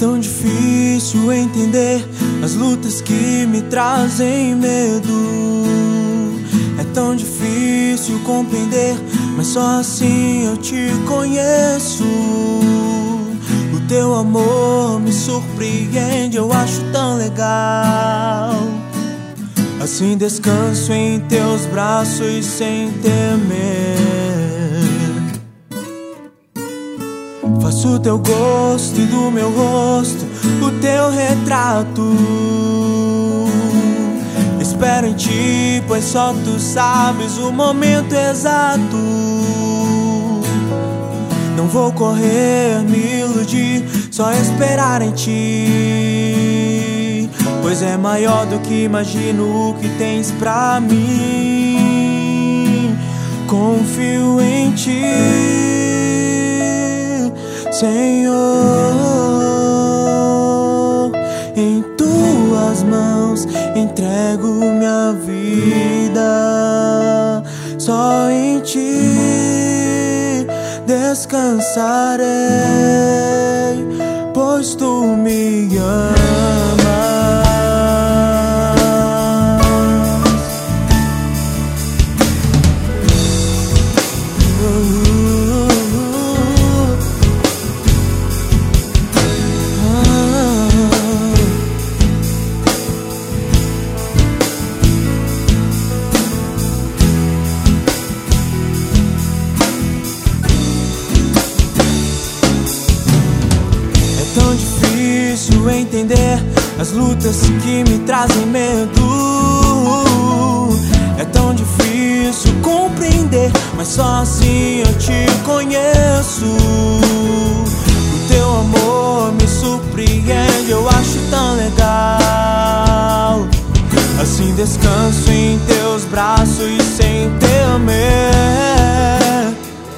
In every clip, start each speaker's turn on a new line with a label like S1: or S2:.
S1: tão difícil entender as lutas que me trazem medo. É tão difícil compreender, mas só assim eu te conheço. O teu amor me surpreende, eu acho tão legal. Assim descanso em teus braços sem temer. Faço teu gosto e do meu rosto o teu retrato. Espero em ti, pois só tu sabes o momento exato. Não vou correr, me iludir, só esperar em ti, pois é maior do que imagino o que tens pra mim. Confio em ti, Senhor, em tuas mãos entrego minha vida. Só em ti descansarei, pois tu me amas. Tão difícil entender as lutas que me trazem medo. É tão difícil compreender, mas só assim eu te conheço. O teu amor me surpreende, eu acho tão legal. Assim descanso em teus braços sem temer.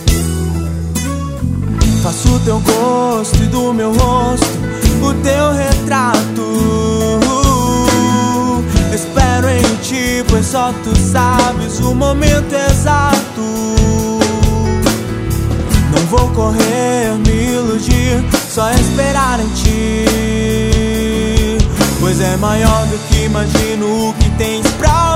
S1: Faço teu gosto e do meu rosto o teu retrato. Espero em ti, pois só tu sabes o momento exato. Não vou correr, me iludir, só esperar em ti, pois é maior do que imagino o que tens pra